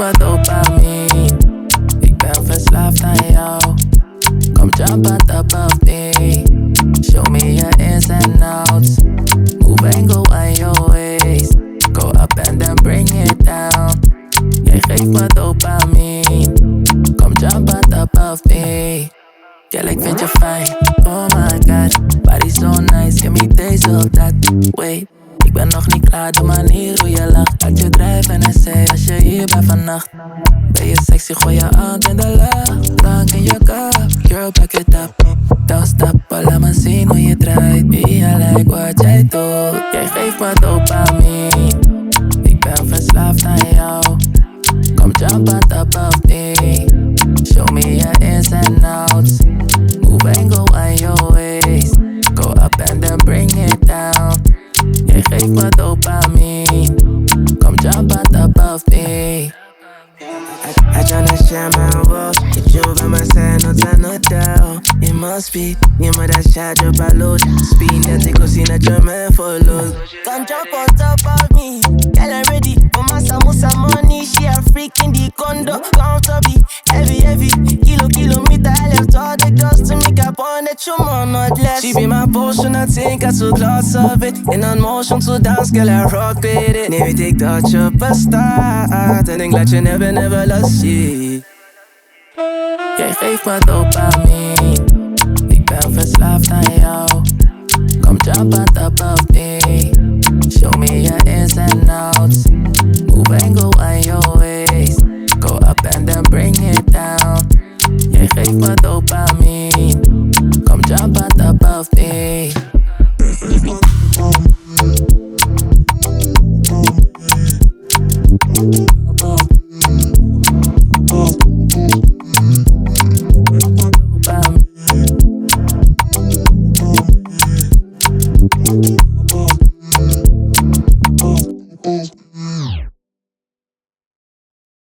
me dopamine. Ik ben verslaafd aan jou. Kom jump on top of me. Show me your ins and outs. Move and go on your waist. Go up and then bring it down. Jij geeft me dopamine. Kom jump on top of me. Girl, ik vind je fijn. Oh my god, body so nice. Give me deze of dat. Wait, ik ben nog niet klaar. De manier hoe je lacht. Laat je drijven en zei als je hier bent vannacht. Ben je sexy, gooi je hand in de lucht. Drank in je cup, girl back it up. Don't stop, laat me zien hoe je draait. Wie je lijkt wat jij doet. Jij geeft me dopamine. Ik ben verslaafd aan jou. Kom jump on top of me. Show me your ins and outs. Move and go on your waist. Go up and then bring it down. Jij geeft me dopamine. Kom jump on top of me. I tryna share my world. With you by my side, no time, no doubt. It must be you, maar dat shot drop a load. Speed net, ik wil zien dat je me follows. Come jump on top of me. Girl, I'm ready for my samosa money. She a freak in the condo. Come to be heavy. Kilometer, I left all the dust to make up on that you more, not less. She be my potion, I think I took lots of it. In on motion to dance, girl, I rock with it. Nee, weet ik dat je bestaat. En ik laat je never lost shit. Jij geeft me dopamine. Ik ben verslaafd aan jou. Kom jump on top of me. Show me your ins and outs. Move and go on your waist. Go up and then bring it down. Jij geeft me dopamine. Kom jump on top of me. Dopamine.